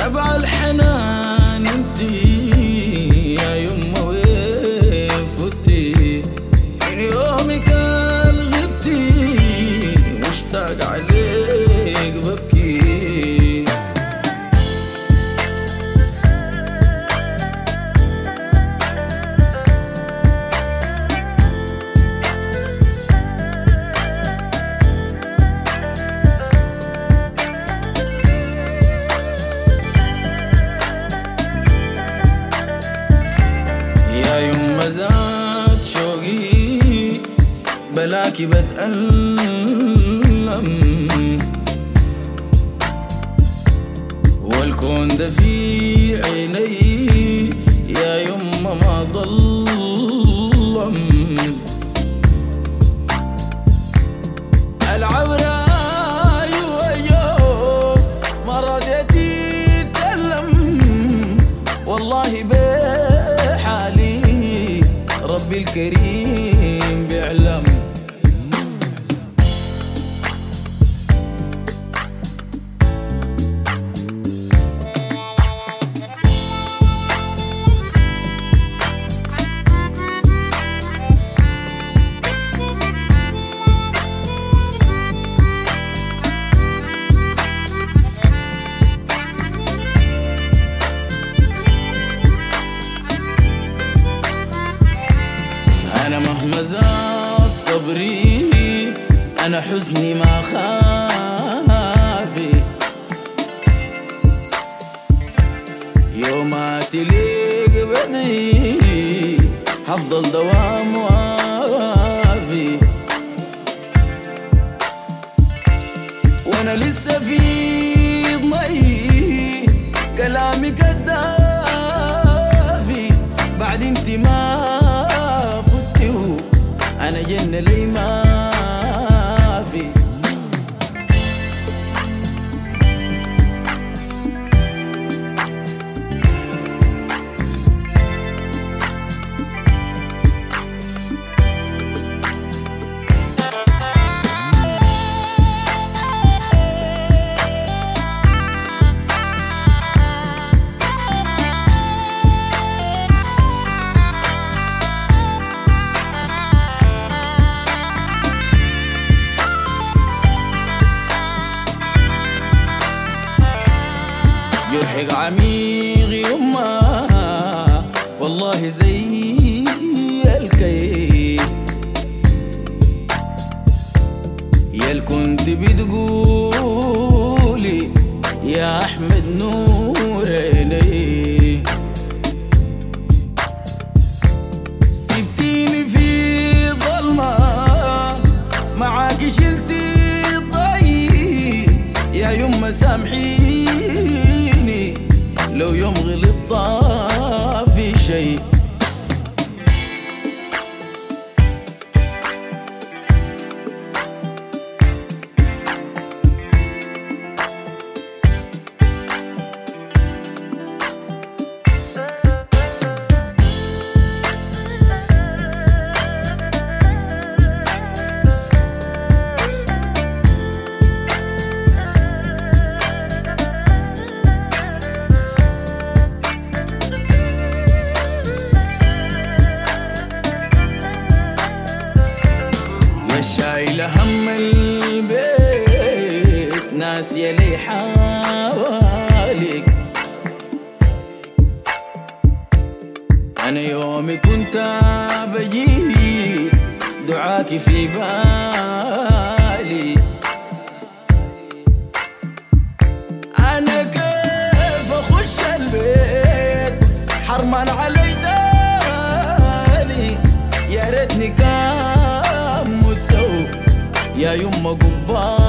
نبع الحنان انتي يا يما وين فتي من يومك غبتي مشتاق عليك ببكي. يا يما زاد شوقي بلاكي بتألم، والكون ده في عيني يا يما ما ضلم. العبرة يوم ما رضيتي تتكلم، والله بحالي ربي الكريم بيعلم. أنا مهما زاد صبري أنا حزني ما خافي، يوم ما تليق بدي حفضل دوام وافي، وانا لسه في ضمي كلامي كدافي. بعد انت ما فتيو انا جنة لي ما في. جرحك عميق يما والله زي الكي، يا كنت بتقولي يا أحمد نور عيني، سبتيني في ظلمة معاكي شلتي ضي. يا يما سامحيني لو يوم غلط طافي شي. شايلة هم البيت ناسية لي حواليك. أنا يومي كنت بجي دعاكي في بالي. أنا كيف أخش البيت حرمان علي دالي، يا ريتني كان يا يما قبال